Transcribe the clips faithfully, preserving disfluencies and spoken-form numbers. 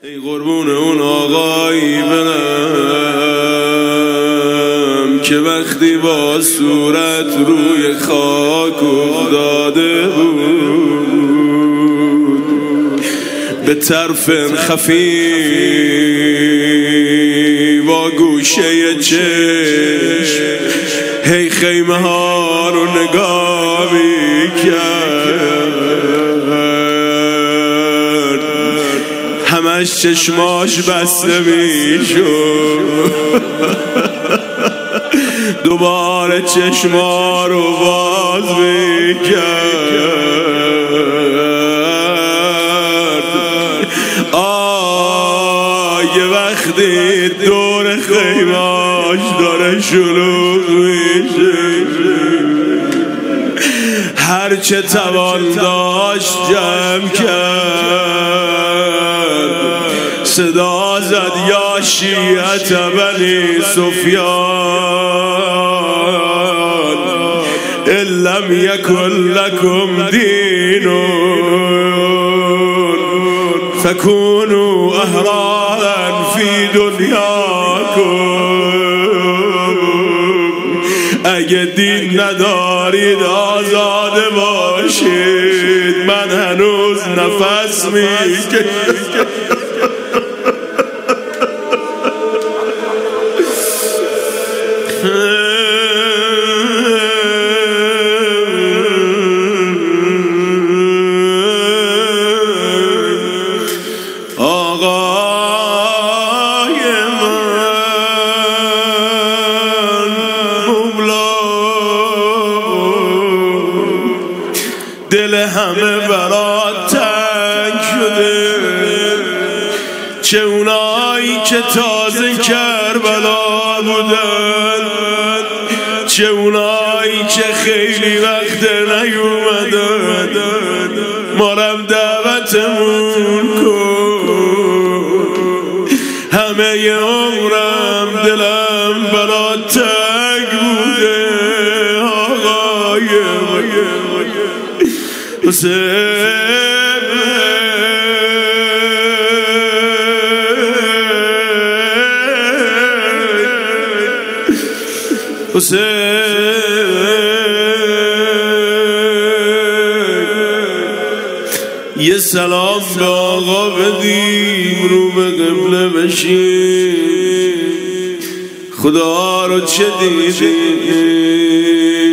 ای قربون اون آقایی برم که وقتی با صورت روی خاک افتاده بود، به طرف خفی با گوشه چشم هی خیمه ها رو نگاه میکرد، همش چشماش بسته میشد، دوباره چشما رو باز میکرد. آه یه وقتی دور خیماش داره شلوغ میشه، هرچه توان داشت جمع کرد، صدا زد یا شیعت بنی سفیان إِلَّمْ يَكُنْ لَكُمْ دِينٌ فَكُونُوا أَحْرَارًا فِي دُنْيَاكُمْ. اگه دین ندارید آزاده باشید، من هنوز نفس میکشم. دل همه برات تنگ شده، چه اونایی که تازه کربلا بودن، چه اونایی که خیلی وقت نیومدن. مارم دعوتمون کن، همه ی عمرم دلم برات تنگ بوده. آقای حسین حسین یه سلام به آقا بدیم، رو به قبله بشیم. خدا رو چه دیدیم،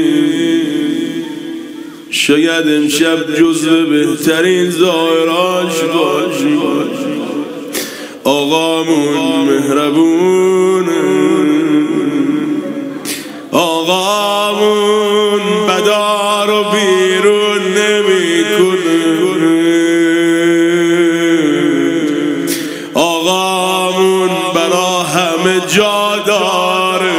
شاید امشب جزو بهترین زائراش باشی. آقامون مهربونه، آقامون بدا رو بیرون نمیکنه، آقامون برا همه جا داره،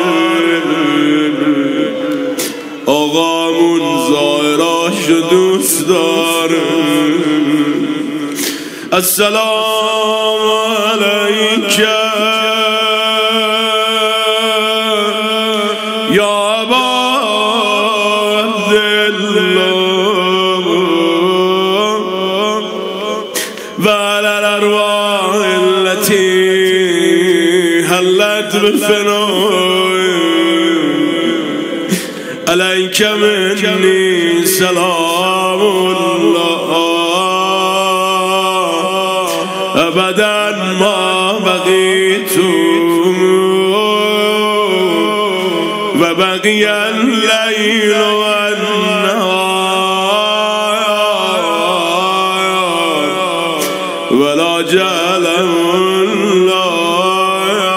آقامون زائراشو دوست داره. السلام علیک یا ابا عبدالله و علی الارواح التي حلت بفنای علیک منی سلام الله ابدا ما بقیت و بقی اللیل و النهار ولا جعله الله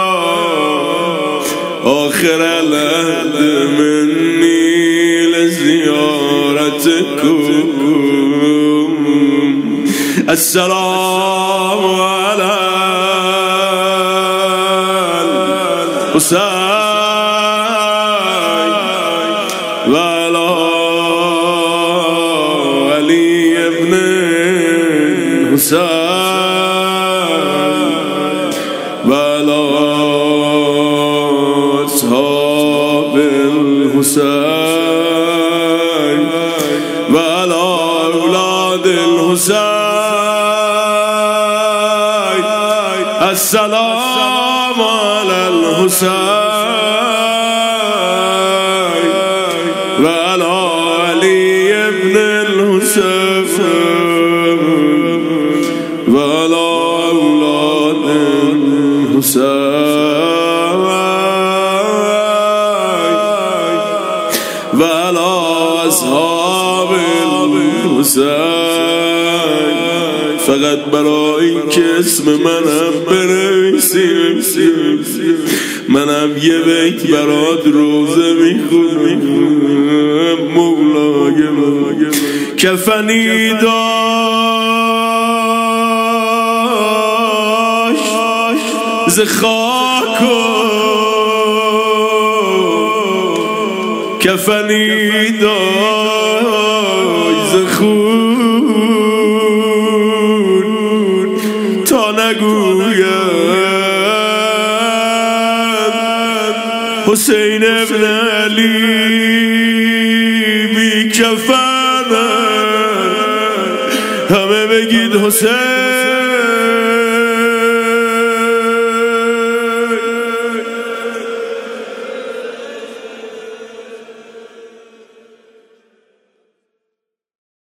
آخر العهد منی لزیارتکم. السلام علی الحسین و علی علی ابن حسین و علی اصحاب الحسین و علی اولاد الحسین السلام على الحسين وعلى علي ابن الحسين وعلى أولاد الحسين وعلى أصحاب الحسين. فقط برای اینکه اسم منم بنویسیم منم یه بیت برات روزه میخونم. مولای کفنی داشت ز خاک و کفنی داشت ز خون تا نگوید حسین ابن علی بی کفن همه بگید حسین